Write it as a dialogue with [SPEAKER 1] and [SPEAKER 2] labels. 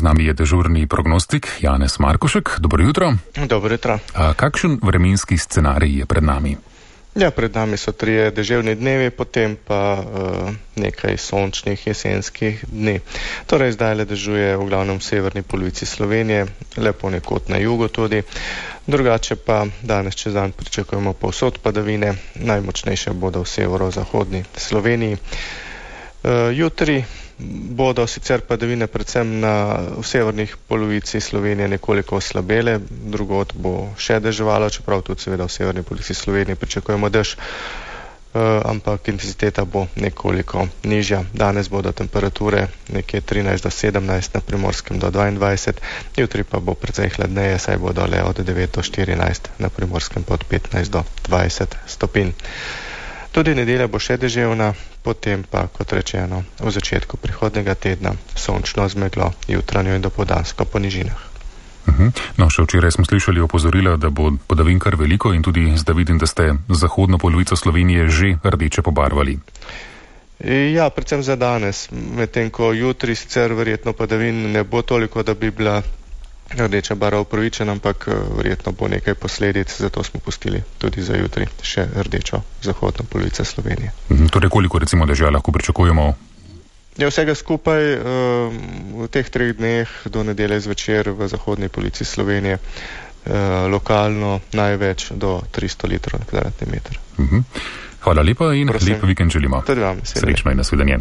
[SPEAKER 1] Z nami je dežurni prognostik Janez Markošek. Dobro jutro.
[SPEAKER 2] Dobro jutro.
[SPEAKER 1] Kakšen vremenski scenarij je pred nami?
[SPEAKER 2] Ja, pred nami so 3 deževni dnevi, potem pa nekaj sončnih jesenskih dni. Torej, zdaj le dežuje v glavnem v severni polovici Slovenije, lepo nekod na jugu tudi. Drugače pa danes čez dan pričakujemo povsod padavine, najmočnejše bodo v severozahodni Sloveniji. Jutri bodo sicer padavine predvsem v severnih polovici Slovenije nekoliko oslabele, drugod bo še deževalo, čeprav tudi seveda v severni polovici Slovenije pričakujemo dež, ampak intenziteta bo nekoliko nižja. Danes bodo temperature nekje 13 do 17, na Primorskem do 22, jutri pa bo precej hladneje, saj bodo le od 9 do 14, na Primorskem pa od 15 do 20 stopinj. Tudi nedelja bo še deževna, potem pa, kot rečeno, v začetku prihodnega tedna sončno z meglo, jutranjo in dopoldansko po nižinah.
[SPEAKER 1] No, še včeraj smo slišali opozorila, da bo padavin kar veliko in tudi zdaj vidim, da ste zahodno polovico Slovenije že rdeče pobarvali.
[SPEAKER 2] Ja, predvsem za danes, medtem ko jutri sicer verjetno padavin ne bo toliko, da bi bila rdeča barva upravičena, ampak verjetno bo nekaj posledic, zato smo pustili tudi za jutri še rdečo zahodno polovico Slovenije.
[SPEAKER 1] Torej, koliko recimo dežja lahko pričakujemo?
[SPEAKER 2] Ja, vsega skupaj v teh 3 dneh do nedelje zvečer v zahodni polovici Slovenije lokalno največ do 300 litrov na kvadratni meter.
[SPEAKER 1] Hvala lepa in lep vikend želimo.
[SPEAKER 2] Tudi vam.
[SPEAKER 1] Srečno in nasvidenje.